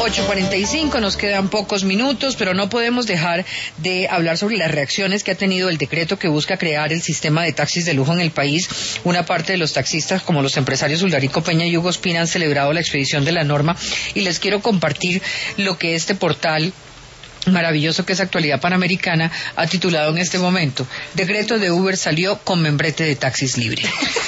8:45, nos quedan pocos minutos, pero no podemos dejar de hablar sobre las reacciones que ha tenido el decreto que busca crear el sistema de taxis de lujo en el país. Una parte de los taxistas, como los empresarios Uldarico Peña y Hugo Espina, han celebrado la expedición de la norma, y les quiero compartir lo que este portal maravilloso que es Actualidad Panamericana ha titulado en este momento: decreto de Uber salió con membrete de taxis libre.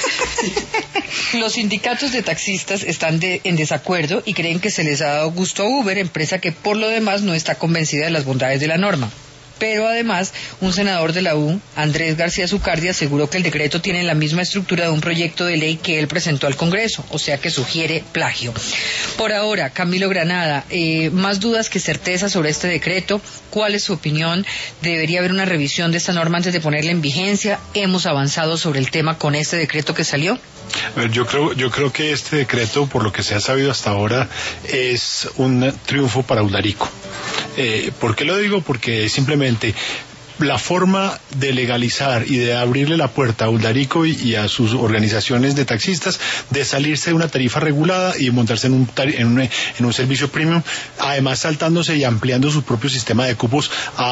Los sindicatos de taxistas están en desacuerdo y creen que se les ha dado gusto a Uber, empresa que por lo demás no está convencida de las bondades de la norma. Pero además, un senador de la U, Andrés García Zucardi, aseguró que el decreto tiene la misma estructura de un proyecto de ley que él presentó al Congreso, o sea que sugiere plagio. Por ahora, Camilo Granada, más dudas que certezas sobre este decreto. ¿Cuál es su opinión? ¿Debería haber una revisión de esta norma antes de ponerla en vigencia? ¿Hemos avanzado sobre el tema con este decreto que salió? A ver, yo creo que este decreto, por lo que se ha sabido hasta ahora, es un triunfo para Uldarico. ¿Por qué lo digo? Porque simplemente la forma de legalizar y de abrirle la puerta a Uldarico y a sus organizaciones de taxistas de salirse de una tarifa regulada y montarse en un servicio premium, además saltándose y ampliando su propio sistema de cupos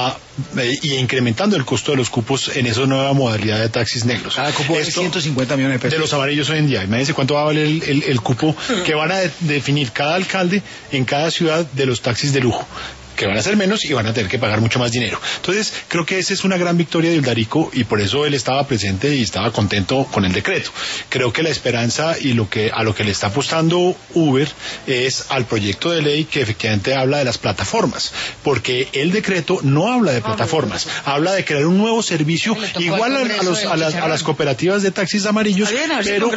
y incrementando el costo de los cupos en esa nueva modalidad de taxis negros. Cada cupo es 150 millones de pesos. De los amarillos hoy en día. Imagínense cuánto va a valer el cupo que van a definir cada alcalde en cada ciudad de los taxis de lujo, que van a ser menos y van a tener que pagar mucho más dinero. Entonces, creo que esa es una gran victoria de Uldarico y por eso él estaba presente y estaba contento con el decreto. Creo que la esperanza y a lo que le está apostando Uber es al proyecto de ley que efectivamente habla de las plataformas, porque el decreto no habla de plataformas, habla de crear un nuevo servicio igual a las cooperativas de taxis amarillos, pero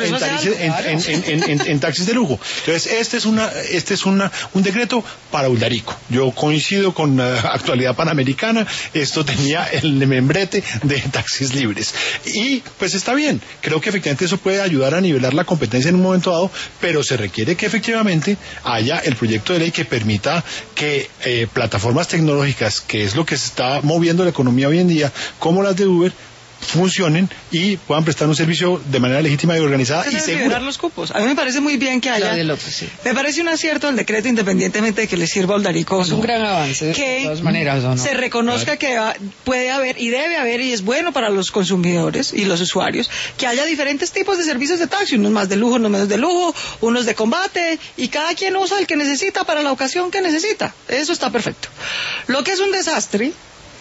en taxis de lujo. Entonces, este es un decreto para Uldarico. Yo coincido con Actualidad Panamericana, esto tenía el membrete de taxis libres. Y pues está bien, creo que efectivamente eso puede ayudar a nivelar la competencia en un momento dado, pero se requiere que efectivamente haya el proyecto de ley que permita que plataformas tecnológicas, que es lo que se está moviendo la economía hoy en día, como las de Uber, funcionen y puedan prestar un servicio de manera legítima y organizada y segura. Los cupos. A mí me parece muy bien que haya. López, sí. Me parece un acierto el decreto, independientemente de que le sirva a Uldarico. Es un gran avance, de todas maneras, ¿o no? Se reconozca que puede haber y debe haber, y es bueno para los consumidores y los usuarios, que haya diferentes tipos de servicios de taxi, unos más de lujo, unos menos de lujo, unos de combate, y cada quien usa el que necesita para la ocasión que necesita. Eso está perfecto. Lo que es un desastre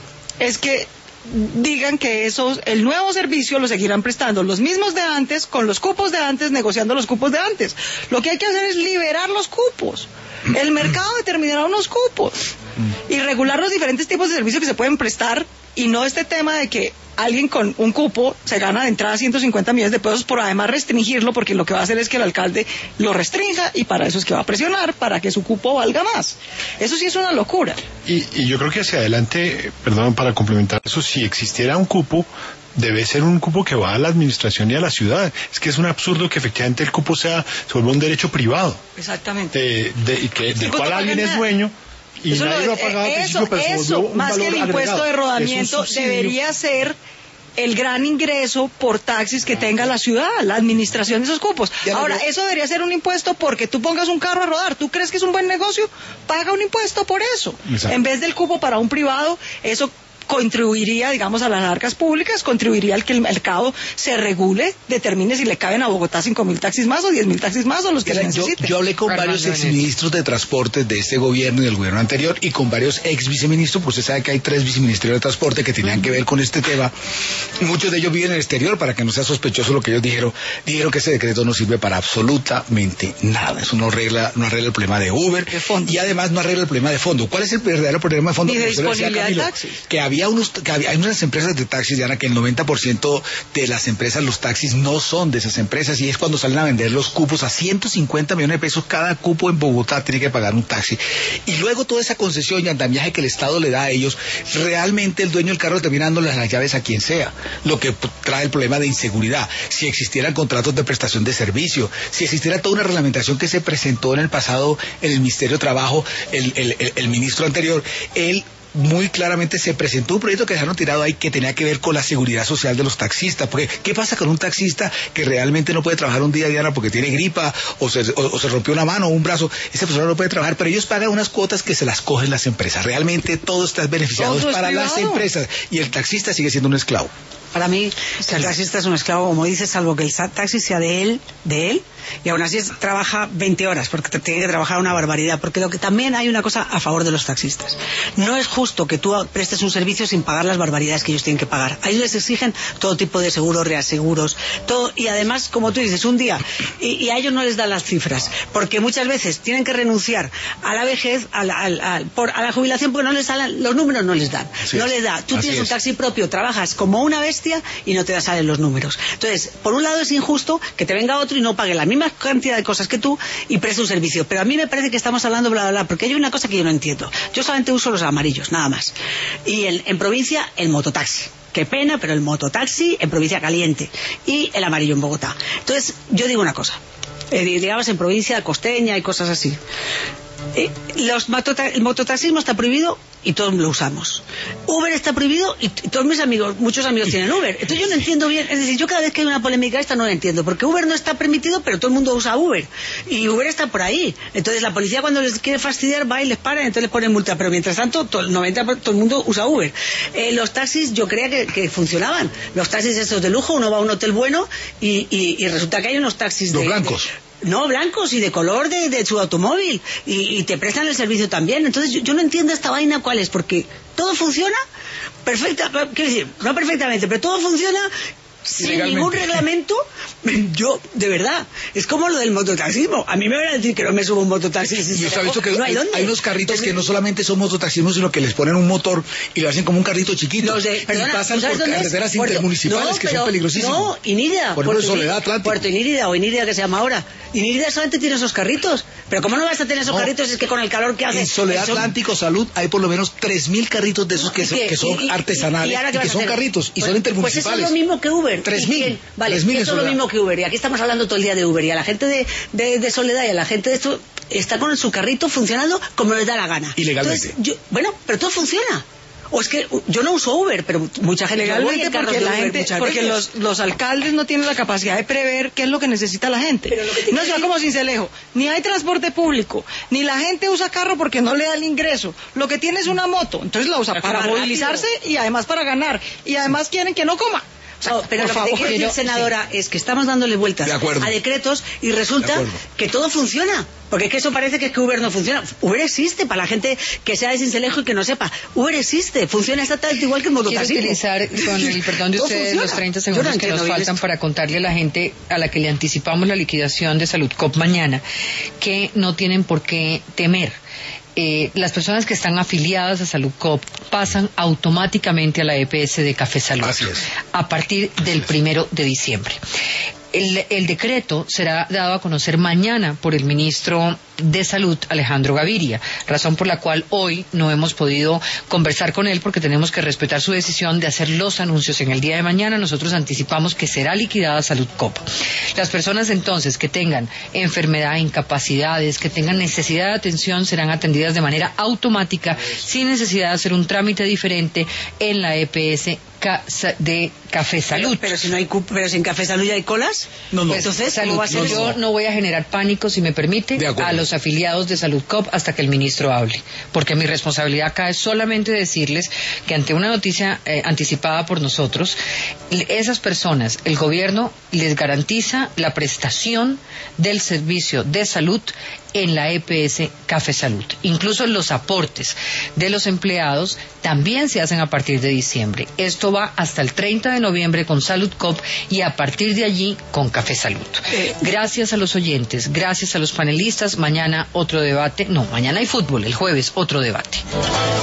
es que digan que el nuevo servicio lo seguirán prestando los mismos de antes, con los cupos de antes, negociando los cupos de antes. Lo que hay que hacer es liberar los cupos. El mercado determinará unos cupos y regular los diferentes tipos de servicios que se pueden prestar, y no este tema de que alguien con un cupo se gana de entrada 150 millones de pesos por además restringirlo, porque lo que va a hacer es que el alcalde lo restrinja, y para eso es que va a presionar para que su cupo valga más. Eso sí es una locura. Y yo creo que hacia adelante, perdón, para complementar eso, si existiera un cupo, debe ser un cupo que va a la administración y a la ciudad. Es que es un absurdo que efectivamente el cupo se vuelva un derecho privado. Exactamente. Del cual alguien es dueño. Y eso nadie lo ha pagado al principio, pero se volvió un más que el valor impuesto agregado. de rodamiento, debería ser el gran ingreso por taxis que tenga la ciudad, la administración de esos cupos. Ahora, eso debería ser un impuesto porque tú pongas un carro a rodar. ¿Tú crees que es un buen negocio? Paga un impuesto por eso. Exacto. En vez del cupo para un privado, eso contribuiría, digamos, a las arcas públicas, contribuiría al que el mercado se regule, determine si le caben a Bogotá 5.000 taxis más o 10.000 taxis más o los que se necesiten. Yo hablé con varios exministros de transporte de este gobierno y del gobierno anterior, y con varios ex viceministros, pues usted sabe que hay 3 viceministerios de transporte que tenían que ver con este tema. Muchos de ellos viven en el exterior, para que no sea sospechoso lo que ellos dijeron que ese decreto no sirve para absolutamente nada. Eso no arregla el problema de Uber, y además no arregla el problema de fondo. ¿Cuál es el verdadero problema de fondo? Ni de disponibilidad de taxis. Que hay unas empresas de taxis, Diana, que el 90% de las empresas, los taxis, no son de esas empresas, y es cuando salen a vender los cupos a 150 millones de pesos cada cupo. En Bogotá tiene que pagar un taxi, y luego toda esa concesión y andamiaje que el Estado le da a ellos, realmente el dueño del carro termina dándoles las llaves a quien sea, lo que trae el problema de inseguridad. Si existieran contratos de prestación de servicio, si existiera toda una reglamentación que se presentó en el pasado en el Ministerio de Trabajo, el ministro anterior, él muy claramente se presentó un proyecto que dejaron tirado ahí que tenía que ver con la seguridad social de los taxistas, porque ¿qué pasa con un taxista que realmente no puede trabajar un día, Diana, porque tiene gripa o se rompió una mano o un brazo? Esa persona no puede trabajar, pero ellos pagan unas cuotas que se las cogen las empresas. Realmente todo está beneficiado para las empresas y el taxista sigue siendo un esclavo. Para mí, el taxista es un esclavo, como dices, salvo que el taxi sea de él, y aún así trabaja 20 horas, porque te tiene que trabajar una barbaridad, porque lo que también hay una cosa a favor de los taxistas. No es justo que tú prestes un servicio sin pagar las barbaridades que ellos tienen que pagar. A ellos les exigen todo tipo de seguros, reaseguros, todo, y además, como tú dices, un día, y a ellos no les dan las cifras, porque muchas veces tienen que renunciar a la vejez, a la jubilación, porque no les salen, los números no les dan. No les da. Tú tienes un taxi propio, trabajas como una bestia y no te salen los números. Entonces, por un lado es injusto que te venga otro y no pague la misma cantidad de cosas que tú y preste un servicio. Pero a mí me parece que estamos hablando bla, bla, bla, porque hay una cosa que yo no entiendo. Yo solamente uso los amarillos, nada más. Y en provincia, el mototaxi. Qué pena, pero el mototaxi en provincia caliente. Y el amarillo en Bogotá. Entonces, yo digo una cosa. Digamos, en provincia costeña y cosas así. El mototaxismo está prohibido y todos lo usamos. Uber está prohibido y todos muchos amigos tienen Uber. Entonces yo no entiendo bien, es decir, yo cada vez que hay una polémica esta no la entiendo, porque Uber no está permitido, pero todo el mundo usa Uber y Uber está por ahí. Entonces la policía cuando les quiere fastidiar va y les para y entonces les ponen multa, pero mientras tanto todo el mundo usa Uber. Los taxis yo creía que funcionaban. Los taxis esos de lujo, uno va a un hotel bueno y resulta que hay unos taxis los blancos. No, blancos y de color de su automóvil y te prestan el servicio también. Entonces yo no entiendo esta vaina cuál es, porque todo funciona quiero decir, no perfectamente, pero todo funciona sin ningún reglamento. Yo, de verdad, es como lo del mototaxismo. A mí me van a decir que no me subo un mototaxi. Y usted ha visto que hay unos carritos que no solamente son mototaxismo, sino que les ponen un motor y lo hacen como un carrito chiquito. Y pasan por carreteras intermunicipales que son peligrosísimas. No, Inírida. Por ejemplo, Soledad Atlántico. Puerto Inírida o Inírida que se llama ahora. Inírida solamente tiene esos carritos. Pero ¿cómo no vas a tener esos carritos? Es que con el calor que hace... En Soledad Atlántico Salud hay por lo menos 3.000 carritos de esos que son artesanales y que son carritos y son intermunicipales. Pues eso es lo mismo que Uber. 3.000. Vale, eso es lo mismo que Uber. Y aquí estamos hablando todo el día de Uber. Y a la gente de Soledad y a la gente de esto está con su carrito funcionando como les da la gana. Ilegalmente. Entonces, pero todo funciona. O es que yo no uso Uber, pero mucha gente legalmente porque los alcaldes no tienen la capacidad de prever qué es lo que necesita la gente. No es como Sincelejo, ni hay transporte público, ni la gente usa carro porque no le da el ingreso. Lo que tiene es una moto, entonces la usa para movilizarse y además para ganar. Y además quieren que no coma. No, pero lo que te quiero decir, senadora, es que estamos dándole vueltas a decretos y resulta que todo funciona. Porque es que eso parece que Uber no funciona. Uber existe para la gente que sea de Sincelejo y que no sepa. Uber existe, funciona exactamente igual que el mototaxismo. Quiero utilizar, con el perdón de ustedes, los 30 segundos que nos faltan para contarle a la gente a la que le anticipamos la liquidación de Saludcop mañana, que no tienen por qué temer. Las personas que están afiliadas a Saludcop pasan automáticamente a la EPS de Café Salud a partir del 1 de diciembre. El decreto será dado a conocer mañana por el ministro de Salud, Alejandro Gaviria, razón por la cual hoy no hemos podido conversar con él porque tenemos que respetar su decisión de hacer los anuncios en el día de mañana. Nosotros anticipamos que será liquidada Saludcop. Las personas entonces que tengan enfermedad, incapacidades, que tengan necesidad de atención serán atendidas de manera automática sin necesidad de hacer un trámite diferente en la EPS de Café Salud. Pero si no hay pero sin Café Salud ya hay colas. No. Pues, entonces, ¿cómo va a ser? Yo no voy a generar pánico, si me permite, a los afiliados de Saludcop hasta que el ministro hable, porque mi responsabilidad acá es solamente decirles que ante una noticia anticipada por nosotros, esas personas, el gobierno les garantiza la prestación del servicio de salud en la EPS Café Salud. Incluso los aportes de los empleados también se hacen a partir de diciembre. Esto va hasta el 30 de noviembre con Saludcop y a partir de allí con Café Salud. Gracias a los oyentes, gracias a los panelistas. Mañana otro debate. No, mañana hay fútbol, el jueves otro debate.